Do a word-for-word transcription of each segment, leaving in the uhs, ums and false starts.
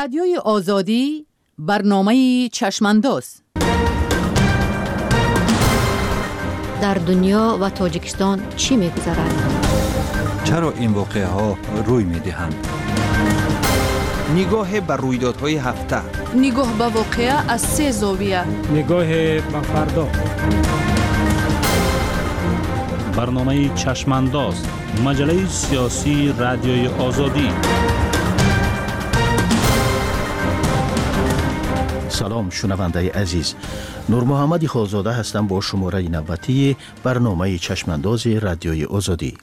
رادیوی آزادی برنامه چشمانداز. در دنیا و تاجیکستان چی می‌گذرد؟ چرا این واقعه ها روی می‌دهند؟ نگاه بر رویدادهای هفته. نگاه به واقعه از سه زاویه. نگاه به فردا. برنامه چشمانداز، مجله سیاسی رادیوی آزادی. سلام شنونده عزیز، نور محمد خالزاده هستم با شماره نوبتی برنامه چشمانداز رادیوی آزادی.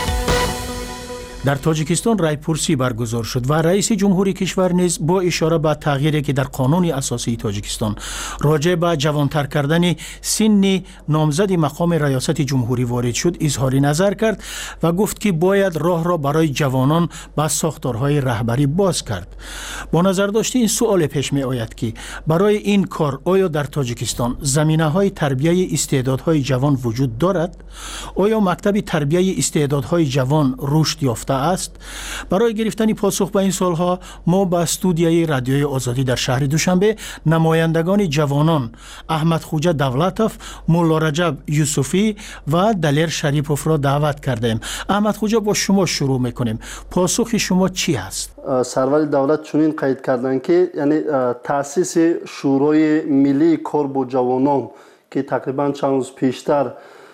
در تاجیکستان رایپرسی برگزار شد و رئیس جمهوری کشور نیز با اشاره به تغییری که در قانون اساسی تاجیکستان راجع به جوانتر کردن سن نامزد مقام ریاست جمهوری وارد شد اظهار نظر کرد و گفت که باید راه را برای جوانان به ساختارهای رهبری باز کرد. با نظر داشته این سوال پیش می آید که برای این کار آیا در تاجیکستان زمینه‌های تربیت استعدادهای جوان وجود دارد؟ آیا مکتب تربیت استعدادهای جوان رشد یافته است؟ برای گرفتن پاسخ به این سوالها ما با استودیوی رادیوی آزادی در شهر دوشنبه نمایندگان جوانان احمد خوجا دولتوف، مولا رجب یوسفی و دلیر شریپوف را دعوت کردیم. احمد خوجا با شما شروع میکنیم. پاسخ شما چی است؟ سرور دولت چنین قید کردند که یعنی تأسیس شورای ملی کار با جوانان که تقریبا چند روز پیشتر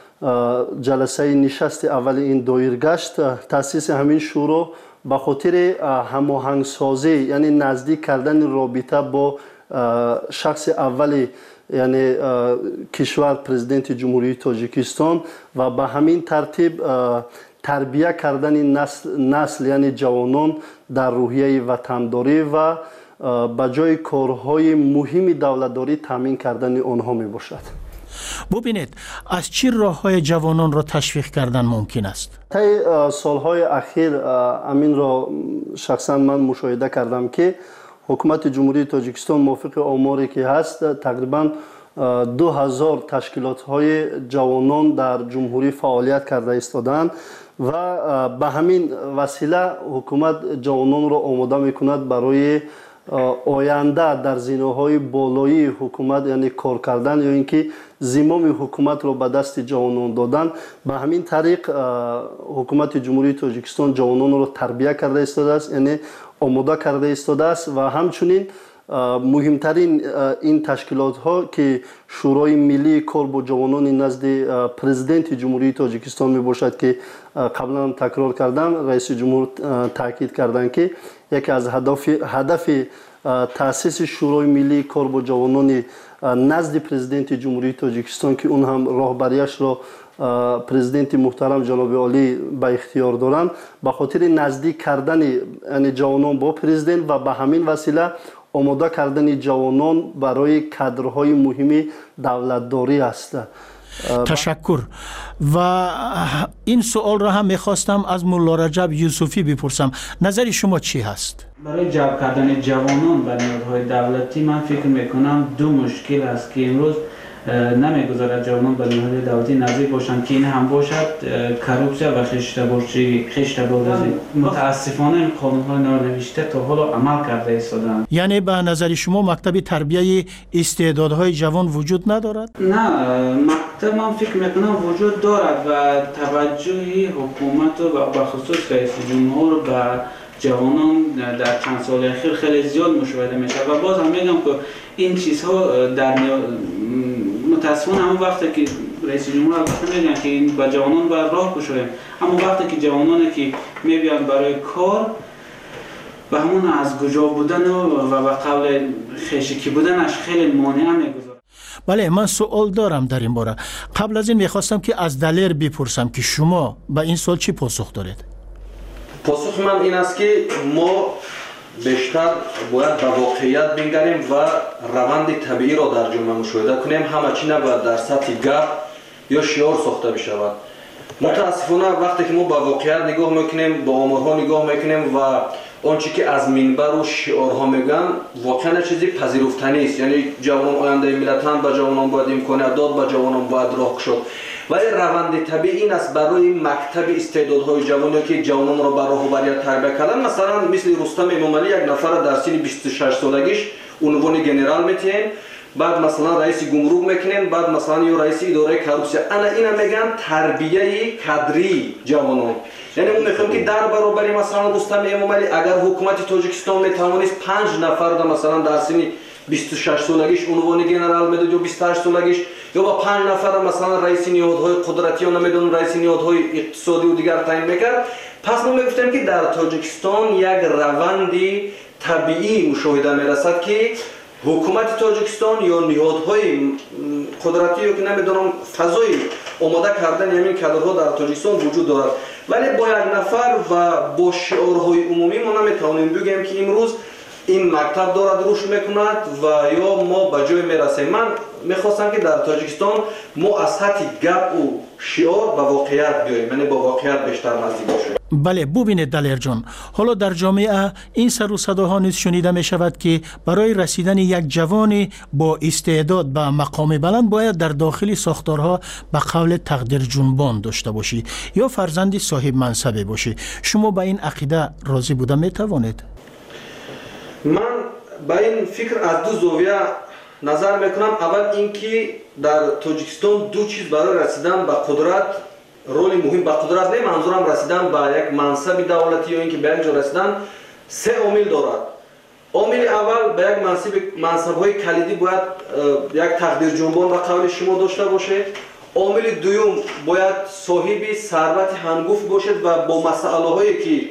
جلسه نشست اول این دایر گشت، تأسیس همین شورا به خاطر هماهنگ سازی یعنی نزدیک کردن رابطه با شخص اولی یعنی کشور پرزیدنت جمهوری تاجیکستان و به همین ترتیب تربیت کردن نسل, نسل یعنی جوانان در روحیه وطنداری و به جای کارهای مهم دولتداری تامین کردن آنها می باشد. ببینید از چه راه‌های جوانان را تشویق کردن ممکن است؟ طی سالهای اخیر امین را شخصا من مشاهده کردم که حکومت جمهوری تاجیکستان موافق آماری که هست تقریبا دو هزار تشکیلات های جوانان در جمهوری فعالیت کرده ایستادند و به همین وسیله حکومت جوانان را آماده میکند برای آینده در زینه‌های بالایی حکومت یعنی کار کردن یا اینکه زمام حکومت را به دست جوانان دادن. به همین طریق حکومت جمهوری تاجیکستان جوانان را تربیت کرده ایستاده است یعنی آماده کرده ایستاده است و همچنین مهمترین این تشکیلات ها که شورای ملی کار با جوانان نزد پرزیدنت جمهوری تاجیکستان می باشد که قبلا تکرار کردم، رئیس جمهور تاکید کردند که یکی از هدف هدف تأسیس شورای ملی کار با جوانان نزد پرزیدنت جمهوری تاجیکستان که اون هم راهبریش را پرزیدنت محترم جناب عالی به اختیار دارند به خاطر نزدیک کردن یعنی جوانان با پرزیدنت و به همین وسیله آماده کردن جوانان برای کادرهای مهم دولتداری است. تشکر. و این سوال را هم میخواستم از مولا رجب یوسفی بپرسم، نظر شما چی هست؟ برای جلب کردن جوانان به نهادهای دولتی من فکر میکنم دو مشکل است که امروز نمیگذارد جوانان به نهادهای دولتی نزدیک باشند که این هم باشد کروپسیا و خشتبازی خشتبازی. متاسفانه این قانون‌های نانوشته تا حالا عمل کرده ایستادند. یعنی به نظر شما مکتب تربیت استعدادهای جوان وجود ندارد؟ نه، مکتب من فکر میکنم وجود دارد و توجه حکومت و به خصوص رئیس جمهور به جوانان در چند سال اخیر خیلی زیاد مشاهده میشه و باز هم میگم که این چیزها در متاسفانه همون وقتی که رئیس جمهور البته میگن که این با جوانان باید راه گشاییم، همون وقتی که جوانانی که میبیان برای کار و همون از کجا بودن و به قول خشکی بودنش خیلی مانع میگذاره. بله، من سوال دارم در این باره. قبل از این میخواستم که از دلیر بپرسم که شما به این سوال چی پاسخ دارید؟ پاسخ من این است که ما بیشتر باید به واقعیت بنگریم و روند طبیعی را در جامعه مشاهده کنیم، همه چی نباید در سطح گپ یا شعار ساخته بشود. متاسفانه وقتی که ما به واقعیت نگاه میکنیم، با آمارها نگاه میکنیم و آنچه که از منبر و شعارها میگن واقعا چیزی پذیرفتنی است. یعنی جوانان آینده ملتند، به جوانان باید امکانات داد، به جوانان باید راه گشود. ولی روند طبیعی این است برای مکتب استعدادهای جوانی که جوانان را به راهبری تربیت کردن. مثلا مثل رستم امامعلی یک نفر در سن بیست و شش سالگیش عنوان گنرال میتین، بعد مثلا رئیس گمرک میکنین، بعد مثلا یا رئیس اداره کارپسیا. انا اینا میگن تربیه کادری جوانان. یعنی ما میخوایم که در برابر مثلا رستم امامعلی اگر حکومت تاجیکستان میتوانست پنج نفر را مثلا در سن بیست و شش سالگیش عنوان گنرال میداد یا بیست و هشت سالگیش، یا با پنج نفر مثلا رئیس نهادهای قدرتی یا نمیدونم رئیس نهادهای اقتصادی و دیگر تعیین میکرد، پس ما میگفتیم که در تاجیکستان یک روندی طبیعی مشاهده میرسد که حکومت تاجیکستان یا نهادهای قدرتی یا که نمیدونم فضای آماده کردن همین کادرها در تاجیکستان وجود دارد. ولی با یک نفر و با شعارهای عمومی ما نمیتوانیم بگیم که امروز این مکتب دارد رشد میکند و یا ما به جای میرسیم. من میخواستم که در تاجیکستان ما از سطح گپ و شعار به واقعیت بیاییم، یعنی با واقعیت بیشتر نزدیک باشیم. بله ببینید دلیر جان، حالا در جامعه این سر و صداها نیز شنیده می شود که برای رسیدن یک جوان با استعداد به مقام بلند باید در داخل ساختارها به قول تقدیر جنبان داشته باشی یا فرزندی صاحب منصبه باشی. شما به این عقیده راضی بوده می توانید؟ من با این فکر از دو زاویه نظر میکنم. اول اینکه در تاجیکستان دو چیز برای رسیدن به قدرت رول مهم، به قدرت نه منظورم رسیدن به یک منصب دولتی یا اینکه به یک جا رسیدن، سه عامل دارد. عامل اول به یک منصب منصب‌های کلیدی باید یک تقدیر جنبان به قول شما داشته باشه. عامل دوم باید صاحب ثروت هنگفت باشد و با مسائل‌هایی که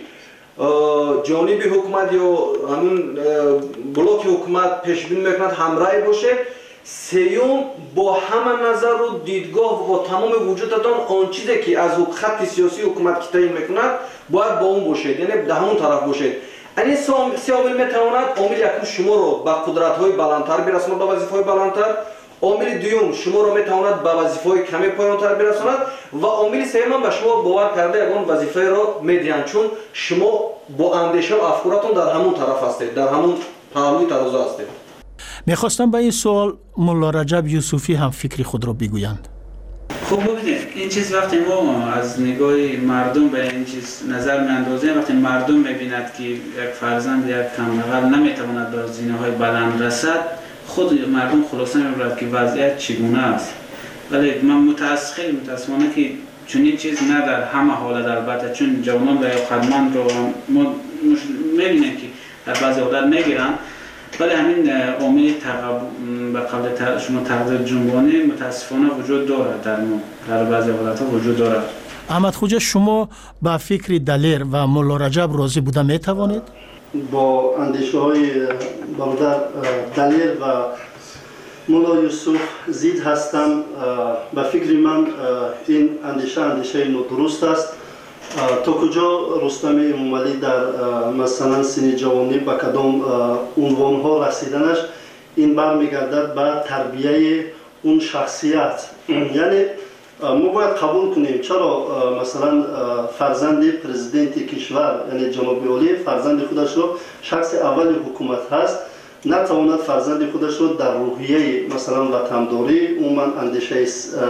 جانب حکومت یا همون بلوک حکومت پیش بینی میکند همراه باشه. سیوم با همه نظر و دیدگاه و با تمام وجودتان آن چیزی که از خط سیاسی حکومت که تعیین میکند باید با اون باشید، یعنی به همون طرف باشید. این سه عامل میتواند عامل یکم شما رو به قدرت‌های بلندتر برساند، به وظیفه‌های بلندتر. عامل دوم شما رو میتواند به وظیفه‌های کمی پایان‌تر برساند و عامل سوم به شما باور کرده یگان وظیفه را میدهند، چون شما با اندیشه و افکارتون در همون طرف هستید، در همون پهلوی ترازو هستید. میخواستم به این سوال ملا رجب یوسفی هم فکری خود را بگویند. خب ببینید این چیز وقتی ما از نگاه مردم به این چیز نظر میاندازیم، وقتی مردم میبیند که یک فرزند یک کمبغل نمیتواند به زینه‌های بلند رسد، خود مردم خلاصه میبرد که وضعیت چگونه است. ولی من متاسف خیلی متاسفانه که چنین چیز نه در همه حالت، البته چون جوانان لیاقتمند رو ما میبینیم که در بعضی حالت میگیرن، ولی همین عامل به قول شما تقدیر جنبانی متاسفانه وجود دارد در ما، در بعضی حالت‌ها وجود دارد. احمد خوجا شما با فکر دلیر و ملا رجب راضی بوده می توانید؟ با اندیشه های برادر دلیر و ملا یوسف زید هستم. به فکر من این اندیشه اندیشه نادرست است. تا کجا رستم امامعلی در مثلا سن جوانی به کدام عنوان ها رسیدنش این برمیگردد به تربیه اون شخصیت. یعنی ما باید قبول کنیم چرا مثلا فرزند پرزیدنت کشور یعنی جناب عالی فرزند خودش رو شخص اول حکومت هست نتواند فرزند خودش رو در روحیه مثلا وطنداری، عموما اندیشه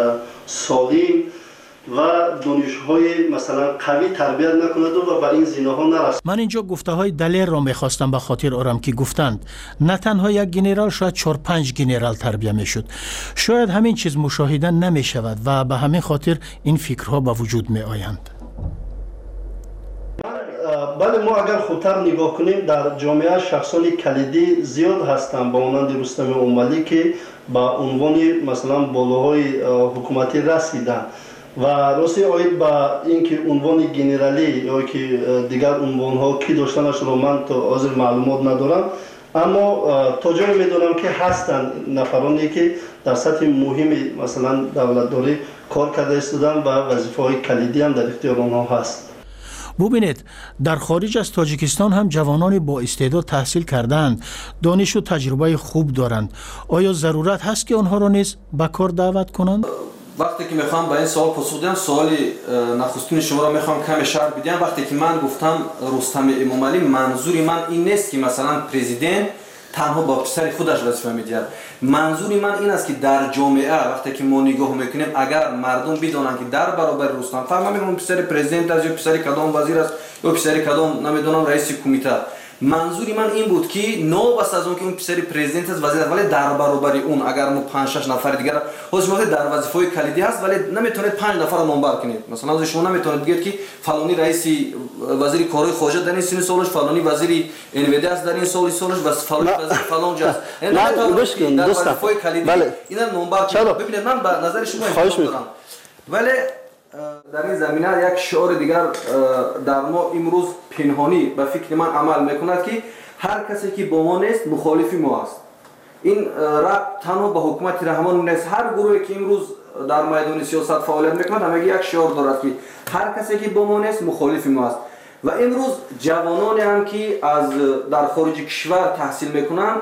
سالم و دانش‌های مثلا قوی تربیت نکند و بر این زینه‌ها نرسد. من اینجا گفته های دلیر را میخواستم به خاطر آرم که گفتند نه تنها یک گنرال شاید چهار پنج گنرال تربیت میشد. شاید همین چیز مشاهده نمی شود و به همین خاطر این فکرها به وجود می آیند. بله ما اگر خودتر نگاه کنیم در جامعه شخصان کلیدی زیاد هستند با مانند رستم امامعلی که با عنوان مثلا بالاهای حکومتی رسیدند و راستی آید با اینکه عنوان گنرالی یا که دیگر عنوان ها کی داشتنش رو من تا حاضر معلومات ندارم، اما تا جایی میدونم که هستند نفرانی که در سطح مهمی مثلا دولتداری کار کرده استودن و وظیفه های کلیدی هم در اختیار آنها هست. ببینید در خارج از تاجیکستان هم جوانان با استعداد تحصیل کردند، دانش و تجربه خوب دارند. آیا ضرورت هست که آنها را نیز به کار دعوت کنند؟ وقتی که میخوام به این سوال پاسخ بدم، سوال نخستین شما را میخوام کمی شرح بدم. وقتی که من گفتم رستم امامعلی، منظوری من این نیست که مثلا پرزیدنت تنها با پسر خودش وظیفه میدهد. منظوری من این است که در جامعه وقتی که ما نگاه میکنیم، اگر مردم بدونن که در برابر رستم، فرض نمیکنم پسر پرزیدنت است یا پسر کدام وزیر است یا پسر کدام نمیدونم رئیس کمیته، منظوری من این بود که نو بس از اون که اون پسر پرزیدنت است وزیر است، ولی در برابر اون اگر ما پنج شش نفر دیگر حضور در وظیفه کلیدی هست، ولی نمیتونید پنج نفر رو نمبر کنید. مثلا از شما نمیتونید بگید که فلانی رئیس وزیر کارهای خارجه در این سال سالش، فلانی وزیر انویدی است در این سال سالش، بس فلانی وزیر فلان جاست. نه گوش کن دوستان، بله اینا نمبر کنید. ببینید من به نظر شما احترام دارم، ولی در این زمینه یک شعار دیگر در ما امروز پنهانی به فکر من عمل میکند که هر کسی که با ما نیست مخالف ما است. این ربط تنها به حکومت رحمان نیست، هر گروهی که امروز در میدان سیاست فعالیت میکند همگی یک شعار دارد که هر کسی که با ما نیست مخالف ما است. و امروز جوانانی هم که از در خارج کشور تحصیل میکنند،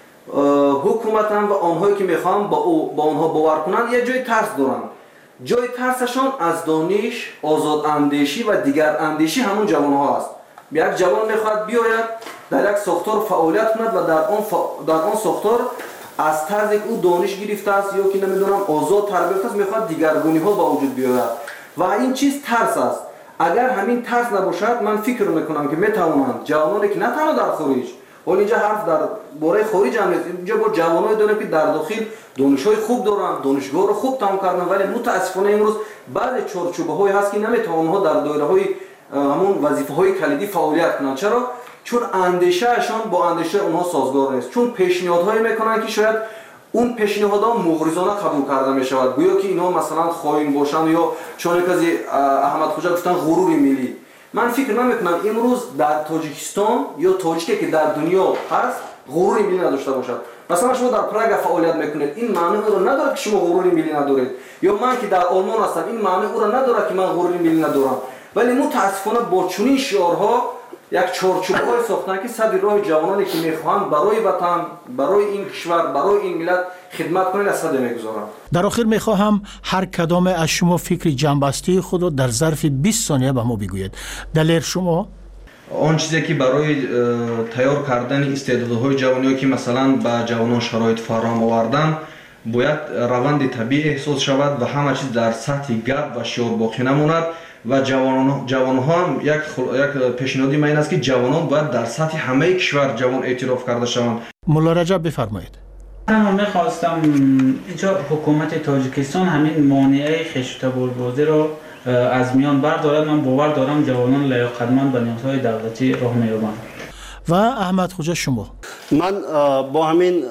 حکومت هم و آنهایی که میخوان با با آنها باور کنند یک جای ترس دارند. جای ترسشان از دانش، آزاد اندیشی و دیگر اندیشی همون جوان ها است. یک جوان میخواد بیاید در یک ساختار فعالیت کند و در آن ف... در آن ساختار از طرز او دانش گرفته است یا که نمیدونم آزاد تربیت است، میخواد دیگرگونی ها با وجود بیاید و این چیز ترس است. اگر همین ترس نباشد، من فکر میکنم که میتوانند جوانانی که نه تنها در خارج، ولی اینجا حرف در باره خارج هم نیست، اینجا با جوانایی داریم که در داخل دانش‌های خوب دارن، دانشگاه رو خوب تمام کردن، ولی متاسفانه امروز بعضی چارچوب‌های هست که نمیتونن اونها در دایره‌های همون وظیفه‌های کلیدی فعالیت کنن. چرا؟ چون اندیشه‌شان با اندیشه اونها سازگار نیست، چون پیشنهادهایی میکنن که شاید اون پیشنهادها مغرضانه قبول کرده میشود، گویا که اینا مثلا خائن باشند یا چون کسی احمد خوجا گفتن غرور ملی. من فکر نمیکنم امروز در تاجیکستان یا تاجیکی که در دنیا هست غرور ملی نداشته باشد. مثلا شما در پراگ فعالیت میکنید، این معنی او را نداره که شما غرور ملی ندارید، یا من که در آلمان هستم این معنی او را نداره که من غرور ملی ندارم. ولی متاسفانه با چنین شعارها یک چارچوب‌های ساختن که صد راه جوانانی که میخواهند برای وطن، برای این کشور، برای این ملت خدمت کنند از صد میگذارند. در آخر میخواهم هر کدام از شما فکر جنبسته خود را در ظرف بیست ثانیه به ما بگوید. دلیل شما؟ آن چیزی که برای تیار کردن استعدادهای جوانی که مثلا به جوانان شرایط فراهم آوردن باید روند طبیعی احساس شود و همه چیز در سطح گپ و شعار باقی نماند و جوانان جوانها هم یک خل... یک پیشنهادی من این است که جوانان باید در سطح همه کشور جوان اعتراف کرده شوند. مولا رجب بفرمایید. من می‌خواستم اینجا حکومت تاجیکستان همین مانعه خشت‌بازی را از میان بردارد. من باور دارم جوانان لیاقتمند به نیازهای دولتی راه می‌یابند. و احمد خوجا شما؟ من با همین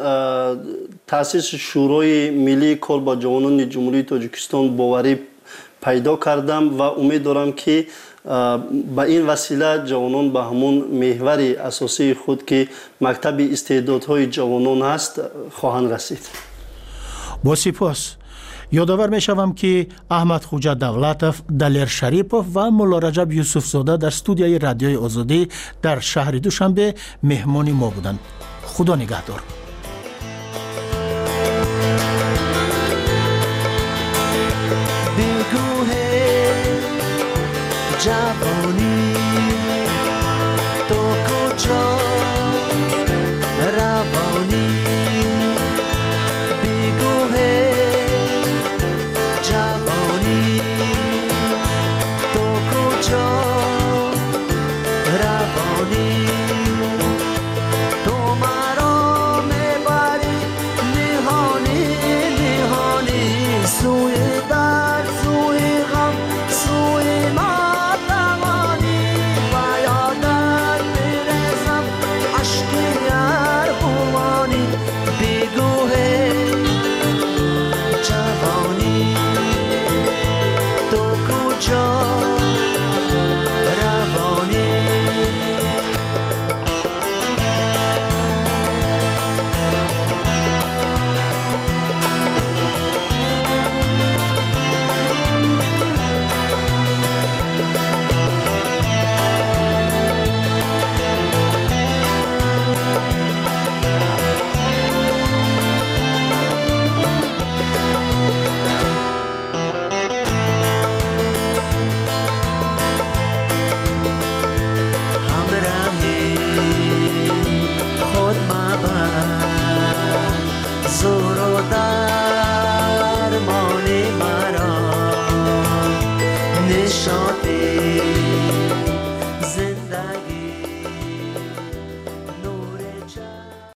تأسیس شورای ملی کار با جوانان جمهوری تاجیکستان باوری پیدا کردم و امید دارم که با این وسیله جوانان به همون محور اساسی خود که مکتب استعدادهای جوانان هست خواهند رسید. با سپاس. یادآور می شوم که احمد خوجا دولتوف، دلیر شریپوف و مولا رجب یوسف زاده در استودیوی رادیوی آزادی در شهر دوشنبه مهمان ما بودند. خدا نگهدار. جوانی